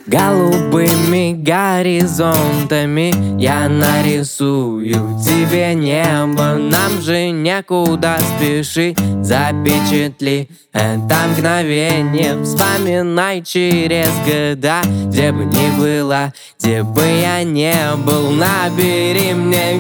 Голубыми горизонтами я нарисую тебе небо. Нам же некуда спешить, запечатли это мгновение. Вспоминай через года, где бы ни была, где бы я не был. Набери мне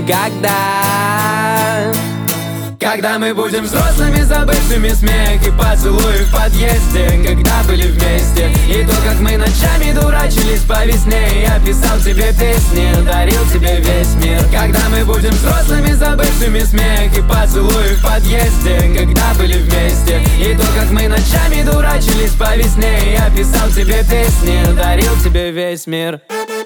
когда мы будем взрослыми, забывшими смех и поцелуи в подъезде, когда были вместе. И то, как мы ночами дурачились по весне. Я писал тебе песни, дарил тебе весь мир. Когда мы будем взрослыми, забывшими смех и поцелуи в подъезде, когда были вместе. И то, как мы ночами дурачились по весне. Я писал тебе песни, дарил тебе весь мир.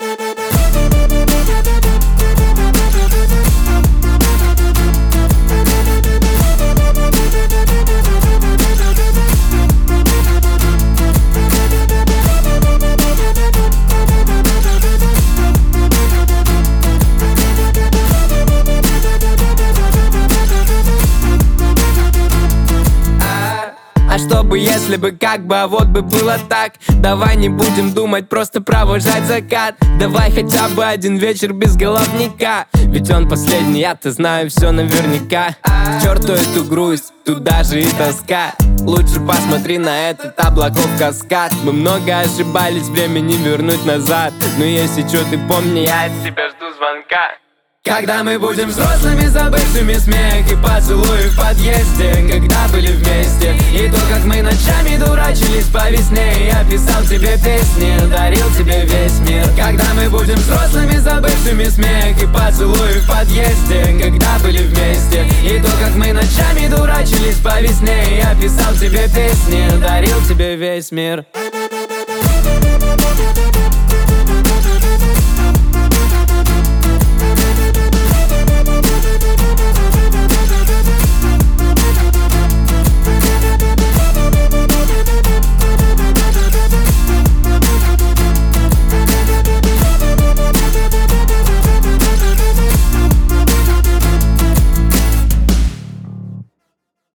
А чтобы если бы, как бы, а вот бы было так. Давай не будем думать, просто провожать закат. Давай хотя бы один вечер без головника. Ведь он последний, я-то знаю все наверняка. К черту эту грусть, тут даже и тоска. Лучше посмотри на этот облаков каскад. Мы много ошибались, время не вернуть назад. Но если что, ты помни, я от тебя жду звонка. Когда мы будем взрослыми, забывшими смех и поцелуи в подъезде, когда были вместе. И то, как мы ночами дурачились по весне. Я писал тебе песни, дарил тебе весь мир. Когда мы будем взрослыми, забывшими смех и поцелуи в подъезде, когда были вместе. И то, как мы ночами дурачились по весне. Я писал тебе песни, дарил тебе весь мир.